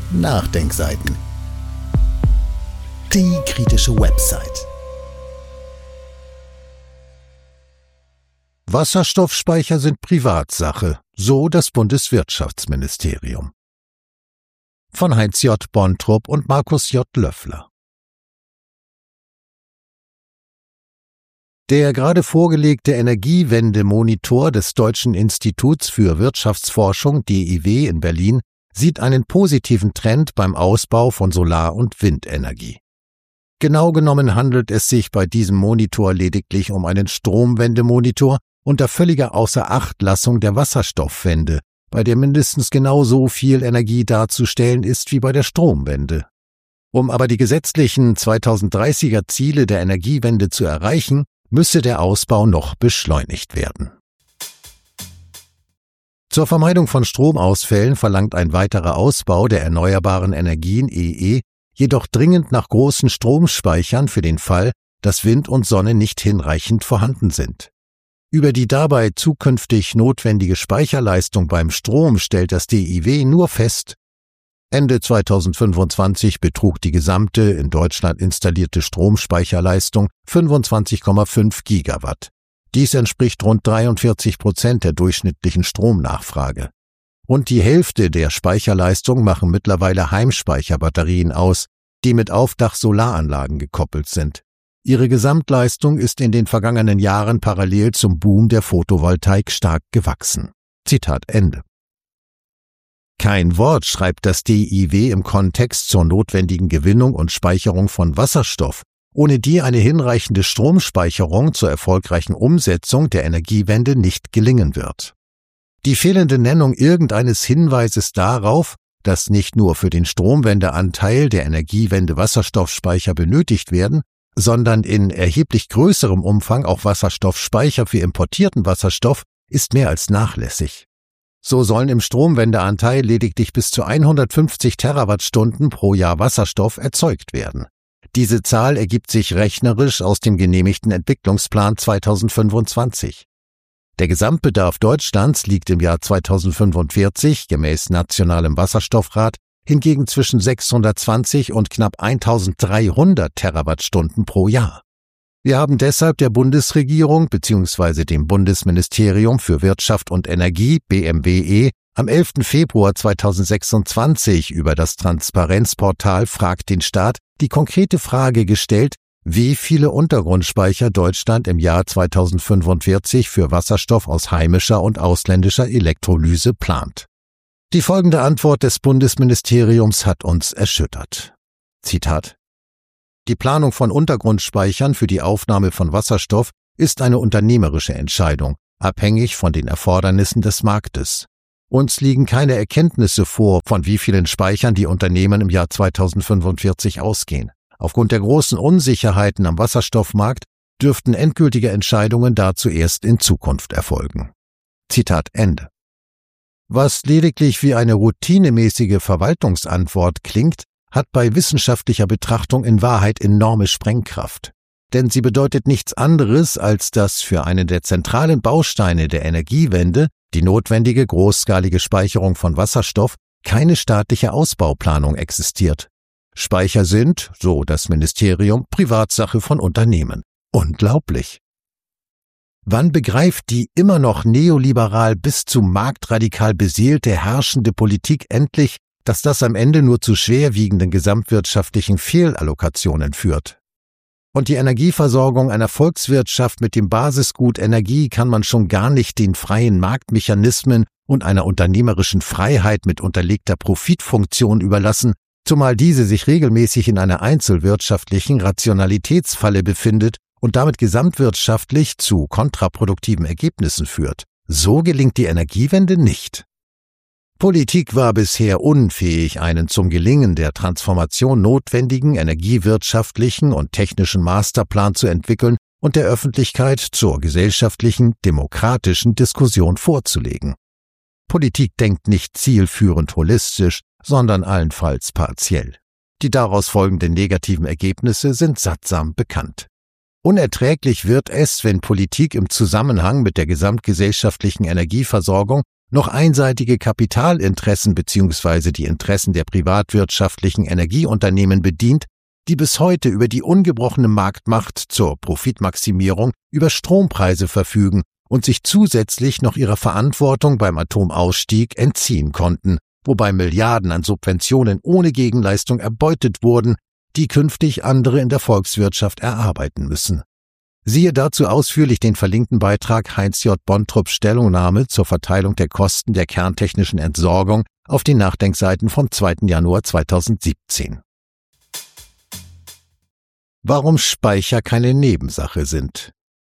Nachdenkseiten. Die kritische Website. Wasserstoffspeicher sind Privatsache, so das Bundeswirtschaftsministerium. Von Heinz J. Bontrup und Markus J. Löffler. Der gerade vorgelegte Energiewende-Monitor des Deutschen Instituts für Wirtschaftsforschung DIW in Berlin sieht einen positiven Trend beim Ausbau von Solar- und Windenergie. Genau genommen handelt es sich bei diesem Monitor lediglich um einen Stromwendemonitor unter völliger Außerachtlassung der Wasserstoffwende, bei der mindestens genauso viel Energie darzustellen ist wie bei der Stromwende. Um aber die gesetzlichen 2030er Ziele der Energiewende zu erreichen, müsse der Ausbau noch beschleunigt werden. Zur Vermeidung von Stromausfällen verlangt ein weiterer Ausbau der erneuerbaren Energien EE jedoch dringend nach großen Stromspeichern für den Fall, dass Wind und Sonne nicht hinreichend vorhanden sind. Über die dabei zukünftig notwendige Speicherleistung beim Strom stellt das DIW nur fest: Ende 2025 betrug die gesamte in Deutschland installierte Stromspeicherleistung 25,5 Gigawatt. Dies entspricht rund 43% der durchschnittlichen Stromnachfrage. Rund die Hälfte der Speicherleistung machen mittlerweile Heimspeicherbatterien aus, die mit Aufdach-Solaranlagen gekoppelt sind. Ihre Gesamtleistung ist in den vergangenen Jahren parallel zum Boom der Photovoltaik stark gewachsen. Zitat Ende. Kein Wort schreibt das DIW im Kontext zur notwendigen Gewinnung und Speicherung von Wasserstoff, ohne die eine hinreichende Stromspeicherung zur erfolgreichen Umsetzung der Energiewende nicht gelingen wird. Die fehlende Nennung irgendeines Hinweises darauf, dass nicht nur für den Stromwendeanteil der Energiewende Wasserstoffspeicher benötigt werden, sondern in erheblich größerem Umfang auch Wasserstoffspeicher für importierten Wasserstoff, ist mehr als nachlässig. So sollen im Stromwendeanteil lediglich bis zu 150 Terawattstunden pro Jahr Wasserstoff erzeugt werden. Diese Zahl ergibt sich rechnerisch aus dem genehmigten Entwicklungsplan 2025. Der Gesamtbedarf Deutschlands liegt im Jahr 2045 gemäß Nationalem Wasserstoffrat hingegen zwischen 620 und knapp 1300 Terawattstunden pro Jahr. Wir haben deshalb der Bundesregierung bzw. dem Bundesministerium für Wirtschaft und Energie BMWE am 11. Februar 2026 über das Transparenzportal Fragt den Staat die konkrete Frage gestellt, wie viele Untergrundspeicher Deutschland im Jahr 2045 für Wasserstoff aus heimischer und ausländischer Elektrolyse plant. Die folgende Antwort des Bundesministeriums hat uns erschüttert. Zitat: Die Planung von Untergrundspeichern für die Aufnahme von Wasserstoff ist eine unternehmerische Entscheidung, abhängig von den Erfordernissen des Marktes. Uns liegen keine Erkenntnisse vor, von wie vielen Speichern die Unternehmen im Jahr 2045 ausgehen. Aufgrund der großen Unsicherheiten am Wasserstoffmarkt dürften endgültige Entscheidungen dazu erst in Zukunft erfolgen. Zitat Ende. Was lediglich wie eine routinemäßige Verwaltungsantwort klingt, hat bei wissenschaftlicher Betrachtung in Wahrheit enorme Sprengkraft. Denn sie bedeutet nichts anderes, als dass für einen der zentralen Bausteine der Energiewende, die notwendige großskalige Speicherung von Wasserstoff, keine staatliche Ausbauplanung existiert. Speicher sind, so das Ministerium, Privatsache von Unternehmen. Unglaublich. Wann begreift die immer noch neoliberal bis zu marktradikal beseelte herrschende Politik endlich, dass das am Ende nur zu schwerwiegenden gesamtwirtschaftlichen Fehlallokationen führt? Und die Energieversorgung einer Volkswirtschaft mit dem Basisgut Energie kann man schon gar nicht den freien Marktmechanismen und einer unternehmerischen Freiheit mit unterlegter Profitfunktion überlassen, zumal diese sich regelmäßig in einer einzelwirtschaftlichen Rationalitätsfalle befindet und damit gesamtwirtschaftlich zu kontraproduktiven Ergebnissen führt. So gelingt die Energiewende nicht. Politik war bisher unfähig, einen zum Gelingen der Transformation notwendigen energiewirtschaftlichen und technischen Masterplan zu entwickeln und der Öffentlichkeit zur gesellschaftlichen, demokratischen Diskussion vorzulegen. Politik denkt nicht zielführend holistisch, sondern allenfalls partiell. Die daraus folgenden negativen Ergebnisse sind sattsam bekannt. Unerträglich wird es, wenn Politik im Zusammenhang mit der gesamtgesellschaftlichen Energieversorgung noch einseitige Kapitalinteressen bzw. die Interessen der privatwirtschaftlichen Energieunternehmen bedient, die bis heute über die ungebrochene Marktmacht zur Profitmaximierung über Strompreise verfügen und sich zusätzlich noch ihrer Verantwortung beim Atomausstieg entziehen konnten, wobei Milliarden an Subventionen ohne Gegenleistung erbeutet wurden, die künftig andere in der Volkswirtschaft erarbeiten müssen. Siehe dazu ausführlich den verlinkten Beitrag Heinz J. Bontrupps Stellungnahme zur Verteilung der Kosten der kerntechnischen Entsorgung auf den Nachdenkseiten vom 2. Januar 2017. Warum Speicher keine Nebensache sind.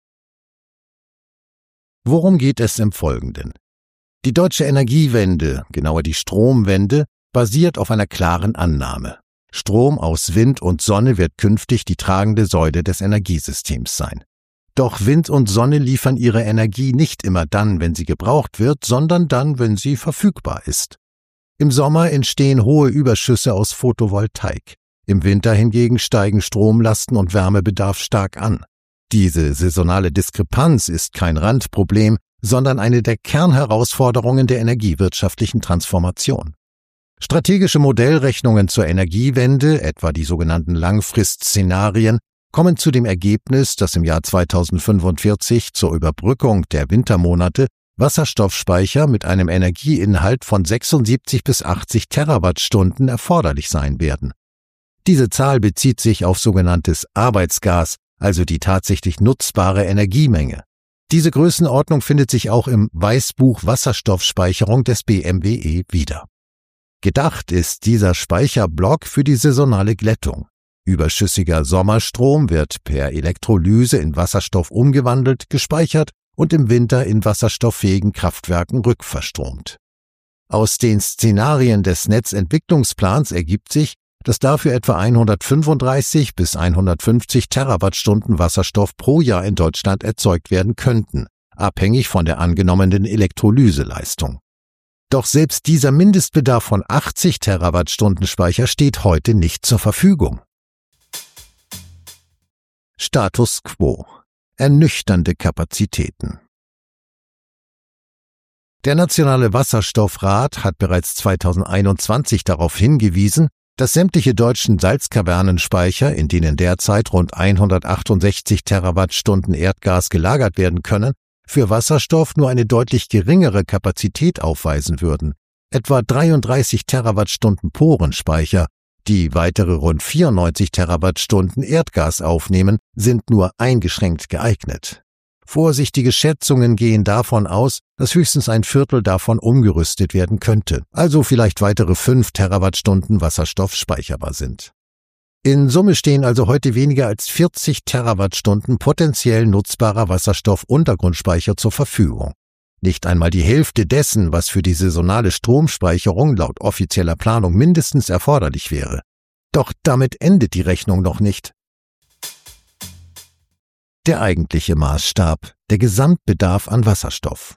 Worum geht es im Folgenden? Die deutsche Energiewende, genauer die Stromwende, basiert auf einer klaren Annahme. Strom aus Wind und Sonne wird künftig die tragende Säule des Energiesystems sein. Doch Wind und Sonne liefern ihre Energie nicht immer dann, wenn sie gebraucht wird, sondern dann, wenn sie verfügbar ist. Im Sommer entstehen hohe Überschüsse aus Photovoltaik. Im Winter hingegen steigen Stromlasten und Wärmebedarf stark an. Diese saisonale Diskrepanz ist kein Randproblem, sondern eine der Kernherausforderungen der energiewirtschaftlichen Transformation. Strategische Modellrechnungen zur Energiewende, etwa die sogenannten Langfristszenarien, kommen zu dem Ergebnis, dass im Jahr 2045 zur Überbrückung der Wintermonate Wasserstoffspeicher mit einem Energieinhalt von 76 bis 80 Terawattstunden erforderlich sein werden. Diese Zahl bezieht sich auf sogenanntes Arbeitsgas, also die tatsächlich nutzbare Energiemenge. Diese Größenordnung findet sich auch im Weißbuch Wasserstoffspeicherung des BMWE wieder. Gedacht ist dieser Speicherblock für die saisonale Glättung. Überschüssiger Sommerstrom wird per Elektrolyse in Wasserstoff umgewandelt, gespeichert und im Winter in wasserstofffähigen Kraftwerken rückverstromt. Aus den Szenarien des Netzentwicklungsplans ergibt sich, dass dafür etwa 135 bis 150 Terawattstunden Wasserstoff pro Jahr in Deutschland erzeugt werden könnten, abhängig von der angenommenen Elektrolyseleistung. Doch selbst dieser Mindestbedarf von 80 Terawattstunden Speicher steht heute nicht zur Verfügung. Status quo. Ernüchternde Kapazitäten. Der Nationale Wasserstoffrat hat bereits 2021 darauf hingewiesen, dass sämtliche deutschen Salzkavernenspeicher, in denen derzeit rund 168 Terawattstunden Erdgas gelagert werden können, für Wasserstoff nur eine deutlich geringere Kapazität aufweisen würden, etwa 33 Terawattstunden Porenspeicher, die weitere rund 94 Terawattstunden Erdgas aufnehmen, sind nur eingeschränkt geeignet. Vorsichtige Schätzungen gehen davon aus, dass höchstens ein Viertel davon umgerüstet werden könnte, also vielleicht weitere 5 Terawattstunden Wasserstoff speicherbar sind. In Summe stehen also heute weniger als 40 Terawattstunden potenziell nutzbarer Wasserstoff-Untergrundspeicher zur Verfügung. Nicht einmal die Hälfte dessen, was für die saisonale Stromspeicherung laut offizieller Planung mindestens erforderlich wäre. Doch damit endet die Rechnung noch nicht. Der eigentliche Maßstab, der Gesamtbedarf an Wasserstoff.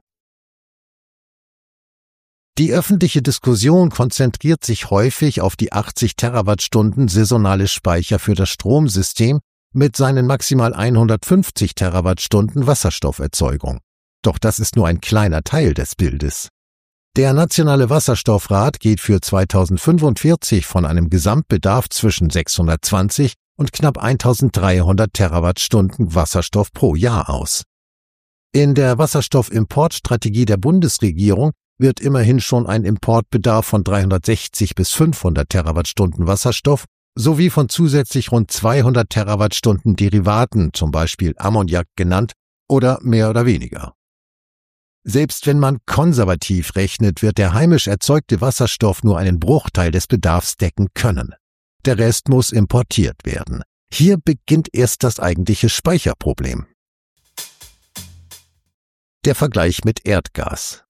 Die öffentliche Diskussion konzentriert sich häufig auf die 80 Terawattstunden saisonale Speicher für das Stromsystem mit seinen maximal 150 Terawattstunden Wasserstofferzeugung. Doch das ist nur ein kleiner Teil des Bildes. Der Nationale Wasserstoffrat geht für 2045 von einem Gesamtbedarf zwischen 620 und knapp 1300 Terawattstunden Wasserstoff pro Jahr aus. In der Wasserstoffimportstrategie der Bundesregierung wird immerhin schon ein Importbedarf von 360 bis 500 Terawattstunden Wasserstoff sowie von zusätzlich rund 200 Terawattstunden Derivaten, zum Beispiel Ammoniak genannt, oder mehr oder weniger. Selbst wenn man konservativ rechnet, wird der heimisch erzeugte Wasserstoff nur einen Bruchteil des Bedarfs decken können. Der Rest muss importiert werden. Hier beginnt erst das eigentliche Speicherproblem. Der Vergleich mit Erdgas.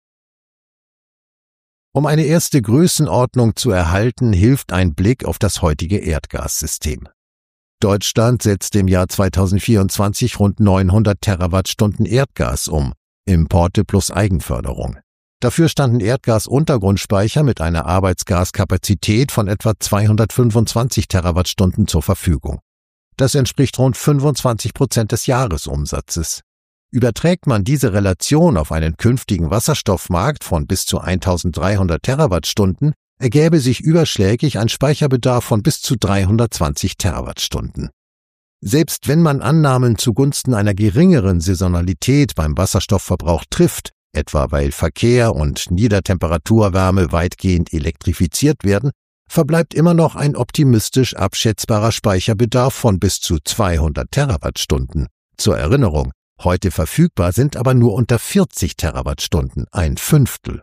Um eine erste Größenordnung zu erhalten, hilft ein Blick auf das heutige Erdgassystem. Deutschland setzt im Jahr 2024 rund 900 Terawattstunden Erdgas um, Importe plus Eigenförderung. Dafür standen Erdgas-Untergrundspeicher mit einer Arbeitsgaskapazität von etwa 225 Terawattstunden zur Verfügung. Das entspricht rund 25% des Jahresumsatzes. Überträgt man diese Relation auf einen künftigen Wasserstoffmarkt von bis zu 1300 Terawattstunden, ergäbe sich überschlägig ein Speicherbedarf von bis zu 320 Terawattstunden. Selbst wenn man Annahmen zugunsten einer geringeren Saisonalität beim Wasserstoffverbrauch trifft, etwa weil Verkehr und Niedertemperaturwärme weitgehend elektrifiziert werden, verbleibt immer noch ein optimistisch abschätzbarer Speicherbedarf von bis zu 200 Terawattstunden. Zur Erinnerung, heute verfügbar sind aber nur unter 40 Terawattstunden, ein Fünftel.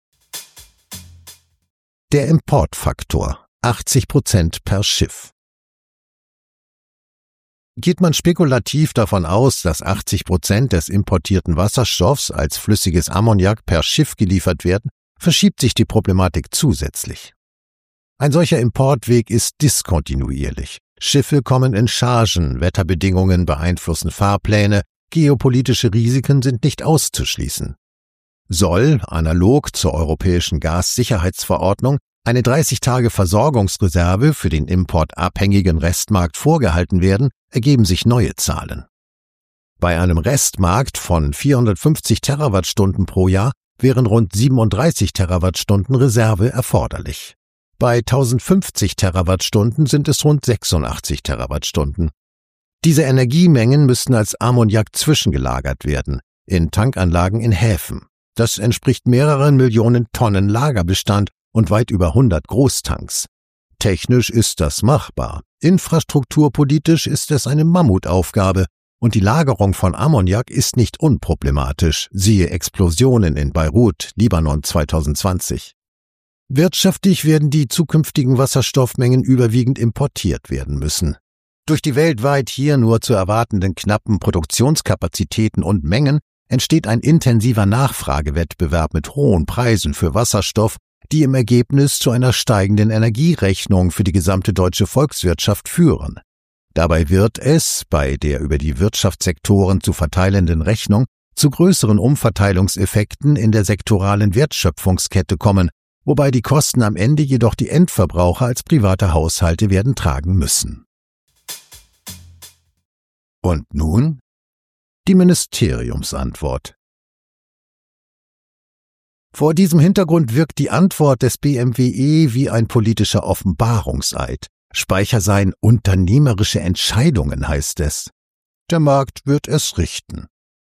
Der Importfaktor, 80% per Schiff. Geht man spekulativ davon aus, dass 80% des importierten Wasserstoffs als flüssiges Ammoniak per Schiff geliefert werden, verschiebt sich die Problematik zusätzlich. Ein solcher Importweg ist diskontinuierlich. Schiffe kommen in Chargen, Wetterbedingungen beeinflussen Fahrpläne, geopolitische Risiken sind nicht auszuschließen. Soll, analog zur europäischen Gassicherheitsverordnung, eine 30-Tage-Versorgungsreserve für den importabhängigen Restmarkt vorgehalten werden, ergeben sich neue Zahlen. Bei einem Restmarkt von 450 Terawattstunden pro Jahr wären rund 37 Terawattstunden Reserve erforderlich. Bei 1050 Terawattstunden sind es rund 86 Terawattstunden. Diese Energiemengen müssten als Ammoniak zwischengelagert werden, in Tankanlagen in Häfen. Das entspricht mehreren Millionen Tonnen Lagerbestand und weit über 100 Großtanks. Technisch ist das machbar, infrastrukturpolitisch ist es eine Mammutaufgabe und die Lagerung von Ammoniak ist nicht unproblematisch, siehe Explosionen in Beirut, Libanon 2020. Wirtschaftlich werden die zukünftigen Wasserstoffmengen überwiegend importiert werden müssen. Durch die weltweit hier nur zu erwartenden knappen Produktionskapazitäten und Mengen entsteht ein intensiver Nachfragewettbewerb mit hohen Preisen für Wasserstoff, die im Ergebnis zu einer steigenden Energierechnung für die gesamte deutsche Volkswirtschaft führen. Dabei wird es, bei der über die Wirtschaftssektoren zu verteilenden Rechnung, zu größeren Umverteilungseffekten in der sektoralen Wertschöpfungskette kommen, wobei die Kosten am Ende jedoch die Endverbraucher als private Haushalte werden tragen müssen. Und nun die Ministeriumsantwort. Vor diesem Hintergrund wirkt die Antwort des BMWE wie ein politischer Offenbarungseid. Speicher seien unternehmerische Entscheidungen, heißt es. Der Markt wird es richten.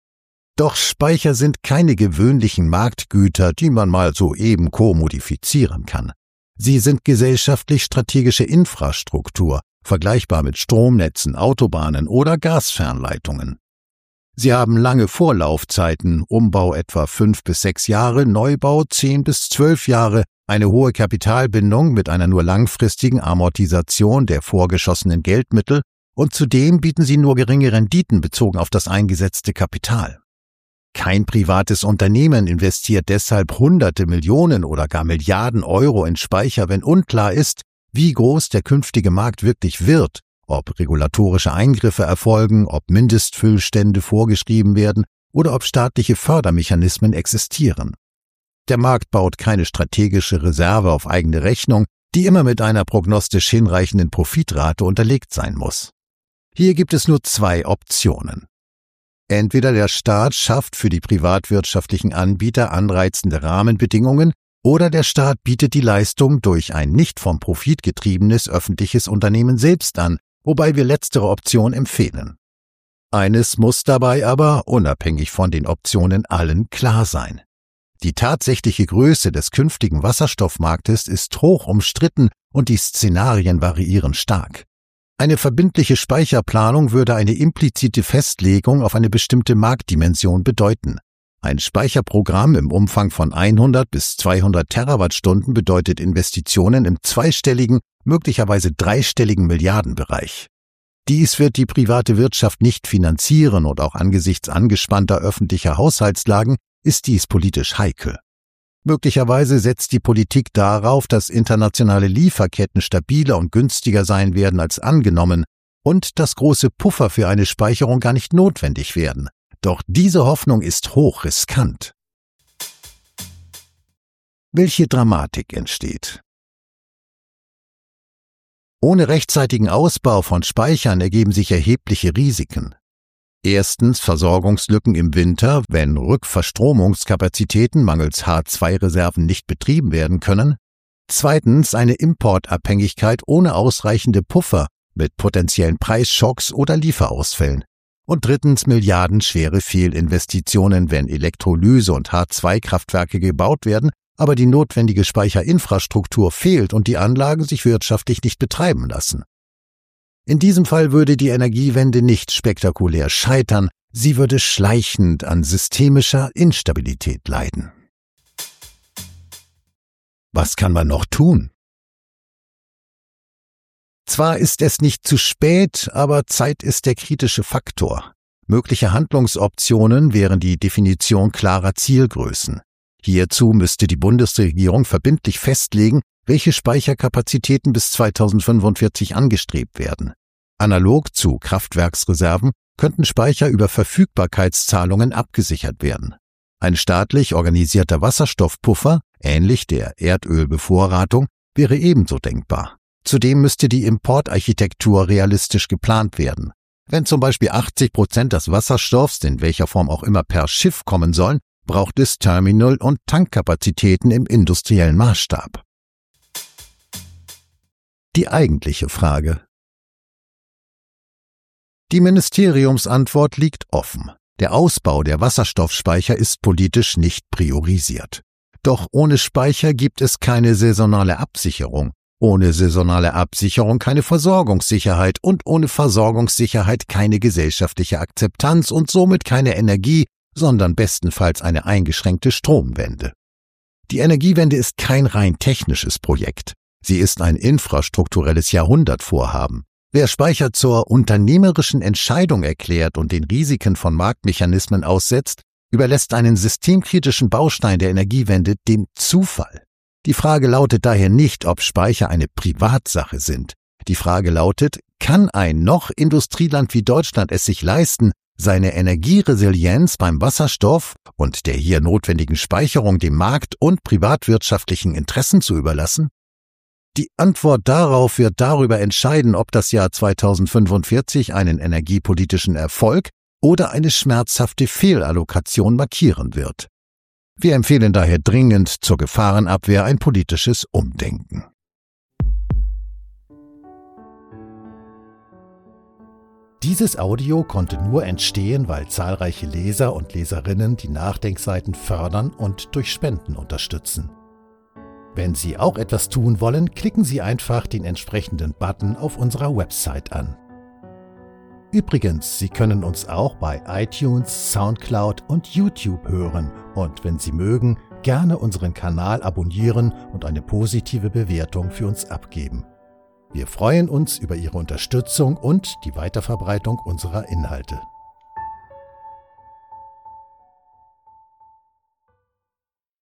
Doch Speicher sind keine gewöhnlichen Marktgüter, die man mal so eben kommodifizieren kann. Sie sind gesellschaftlich strategische Infrastruktur, vergleichbar mit Stromnetzen, Autobahnen oder Gasfernleitungen. Sie haben lange Vorlaufzeiten, Umbau etwa 5 bis 6 Jahre, Neubau 10 bis 12 Jahre, eine hohe Kapitalbindung mit einer nur langfristigen Amortisation der vorgeschossenen Geldmittel und zudem bieten sie nur geringe Renditen bezogen auf das eingesetzte Kapital. Kein privates Unternehmen investiert deshalb Hunderte Millionen oder gar Milliarden Euro in Speicher, wenn unklar ist, wie groß der künftige Markt wirklich wird, ob regulatorische Eingriffe erfolgen, ob Mindestfüllstände vorgeschrieben werden oder ob staatliche Fördermechanismen existieren. Der Markt baut keine strategische Reserve auf eigene Rechnung, die immer mit einer prognostisch hinreichenden Profitrate unterlegt sein muss. Hier gibt es nur 2 Optionen. Entweder der Staat schafft für die privatwirtschaftlichen Anbieter anreizende Rahmenbedingungen oder der Staat bietet die Leistung durch ein nicht vom Profit getriebenes öffentliches Unternehmen selbst an, wobei wir letztere Option empfehlen. Eines muss dabei aber, unabhängig von den Optionen allen, klar sein. Die tatsächliche Größe des künftigen Wasserstoffmarktes ist hoch umstritten und die Szenarien variieren stark. Eine verbindliche Speicherplanung würde eine implizite Festlegung auf eine bestimmte Marktdimension bedeuten. Ein Speicherprogramm im Umfang von 100 bis 200 Terawattstunden bedeutet Investitionen im zweistelligen, möglicherweise dreistelligen Milliardenbereich. Dies wird die private Wirtschaft nicht finanzieren und auch angesichts angespannter öffentlicher Haushaltslagen ist dies politisch heikel. Möglicherweise setzt die Politik darauf, dass internationale Lieferketten stabiler und günstiger sein werden als angenommen und dass große Puffer für eine Speicherung gar nicht notwendig werden. Doch diese Hoffnung ist hoch riskant. Welche Dramatik entsteht? Ohne rechtzeitigen Ausbau von Speichern ergeben sich erhebliche Risiken. Erstens Versorgungslücken im Winter, wenn Rückverstromungskapazitäten mangels H2-Reserven nicht betrieben werden können. Zweitens eine Importabhängigkeit ohne ausreichende Puffer mit potenziellen Preisschocks oder Lieferausfällen. Und drittens milliardenschwere Fehlinvestitionen, wenn Elektrolyse- und H2-Kraftwerke gebaut werden, aber die notwendige Speicherinfrastruktur fehlt und die Anlagen sich wirtschaftlich nicht betreiben lassen. In diesem Fall würde die Energiewende nicht spektakulär scheitern, sie würde schleichend an systemischer Instabilität leiden. Was kann man noch tun? Zwar ist es nicht zu spät, aber Zeit ist der kritische Faktor. Mögliche Handlungsoptionen wären die Definition klarer Zielgrößen. Hierzu müsste die Bundesregierung verbindlich festlegen, welche Speicherkapazitäten bis 2045 angestrebt werden. Analog zu Kraftwerksreserven könnten Speicher über Verfügbarkeitszahlungen abgesichert werden. Ein staatlich organisierter Wasserstoffpuffer, ähnlich der Erdölbevorratung, wäre ebenso denkbar. Zudem müsste die Importarchitektur realistisch geplant werden. Wenn zum Beispiel 80% des Wasserstoffs, in welcher Form auch immer, per Schiff kommen sollen, braucht es Terminal- und Tankkapazitäten im industriellen Maßstab. Die eigentliche Frage. Die Ministeriumsantwort liegt offen. Der Ausbau der Wasserstoffspeicher ist politisch nicht priorisiert. Doch ohne Speicher gibt es keine saisonale Absicherung. Ohne saisonale Absicherung keine Versorgungssicherheit und ohne Versorgungssicherheit keine gesellschaftliche Akzeptanz und somit keine Energie, sondern bestenfalls eine eingeschränkte Stromwende. Die Energiewende ist kein rein technisches Projekt. Sie ist ein infrastrukturelles Jahrhundertvorhaben. Wer Speicher zur unternehmerischen Entscheidung erklärt und den Risiken von Marktmechanismen aussetzt, überlässt einen systemkritischen Baustein der Energiewende dem Zufall. Die Frage lautet daher nicht, ob Speicher eine Privatsache sind. Die Frage lautet, kann ein noch Industrieland wie Deutschland es sich leisten, seine Energieresilienz beim Wasserstoff und der hier notwendigen Speicherung dem Markt und privatwirtschaftlichen Interessen zu überlassen? Die Antwort darauf wird darüber entscheiden, ob das Jahr 2045 einen energiepolitischen Erfolg oder eine schmerzhafte Fehlallokation markieren wird. Wir empfehlen daher dringend zur Gefahrenabwehr ein politisches Umdenken. Dieses Audio konnte nur entstehen, weil zahlreiche Leser und Leserinnen die Nachdenkseiten fördern und durch Spenden unterstützen. Wenn Sie auch etwas tun wollen, klicken Sie einfach den entsprechenden Button auf unserer Website an. Übrigens, Sie können uns auch bei iTunes, Soundcloud und YouTube hören und wenn Sie mögen, gerne unseren Kanal abonnieren und eine positive Bewertung für uns abgeben. Wir freuen uns über Ihre Unterstützung und die Weiterverbreitung unserer Inhalte.